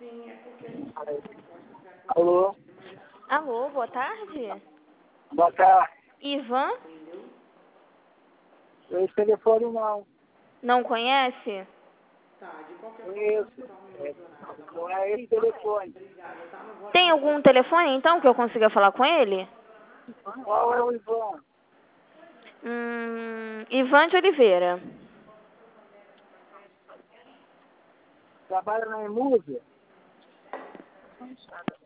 Alô? Alô, boa tarde. Boa tarde. Ivan? Esse telefone não. Não conhece? Isso. Não é esse telefone. Tem algum telefone, então, que eu consiga falar com ele? Qual é o Ivan? Ivan de Oliveira. Trabalha na Emúvia?